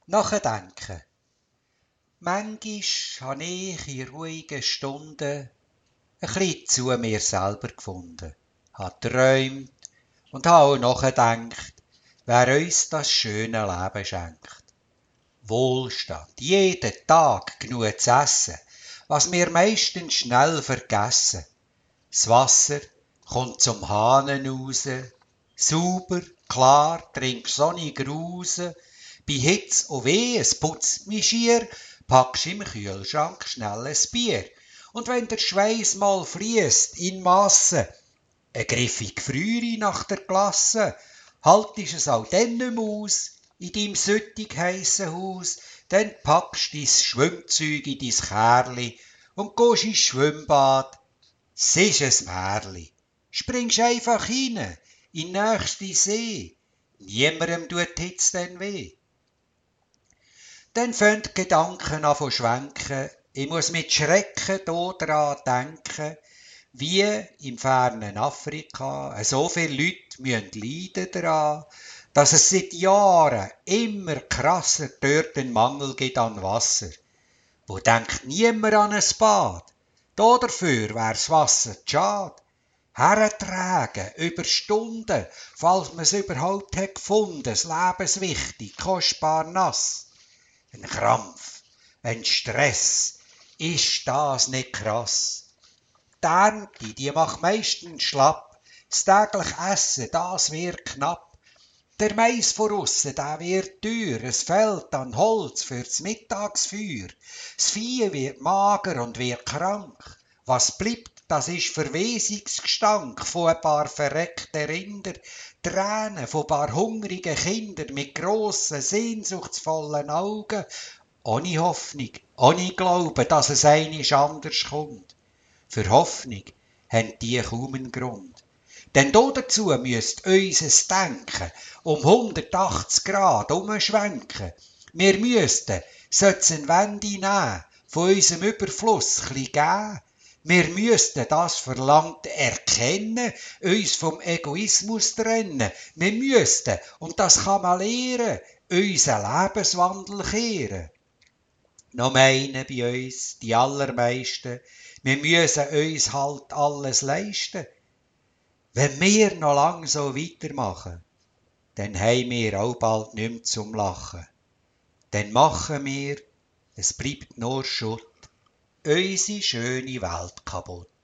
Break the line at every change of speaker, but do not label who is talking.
Nachdenken. Manchmal habe ich in ruhigen Stunden ein bisschen zu mir selber gefunden, habe geträumt und habe auch nachgedacht, wer uns das schöne Leben schenkt. Wohlstand, jeden Tag genug zu essen, was wir meistens schnell vergessen. Das Wasser kommt zum Hahn raus, sauber, klar, trink sonnig raus. Bei Hitze und Weh, es putzt mich schier, packst im Kühlschrank schnell ein Bier. Und wenn der Schweiß mal fließt in Massen, eine griffige Frühre nach der Klasse, haltest es auch dann nicht mehr aus, in deinem süttig heissen Haus, dann packst dein Schwimmzeug in dein Kärli und gehst ins Schwimmbad. Es ist ein Märli. Springst einfach rein, in den nächsten See. Niemandem tut die Hitze dann weh. Dann fangen die Gedanken an zu schwenken. Ich muss mit Schrecken daran denken, wie im fernen Afrika so viele Leute leiden daran, dass es seit Jahren immer krasser dort einen Mangel gibt an Wasser. Wo denkt niemand an ein Bad? Dafür wär's Wasser zu schade. Hertragen, über Stunden, falls man es überhaupt hat gefunden, das lebenswichtig, kostbar nass. Ein Krampf, ein Stress, ist das nicht krass? Die Ernte, die macht meistens schlapp, das tägliche Essen, das wird knapp. Der Mais von aussen, der wird teuer, es fehlt an Holz für's Mittagsfeuer. Das Vieh wird mager und wird krank. Was bleibt, das ist Verwesungsgestank von ein paar verreckten Rinder, Tränen von ein paar hungrigen Kindern mit grossen, sehnsuchtsvollen Augen, ohne Hoffnung, ohne Glauben, dass es einisch anders kommt. Für Hoffnung haben die kaum einen Grund. Denn dazu müsst unser Denken um 180 Grad umschwenken. Wir müssten, sollten Wende nehmen, von unserem Überfluss chli geben. Wir müssten das Verlangte erkennen, uns vom Egoismus trennen. Wir müssten, und das kann man lernen, unseren Lebenswandel kehren. Noch meinen bei uns die allermeisten, wir müssen uns halt alles leisten. Wenn wir noch lang so weitermachen, dann haben wir auch bald nicht mehr zum Lachen. Dann machen wir, es bleibt nur Schutt, unsere schöne Welt kaputt.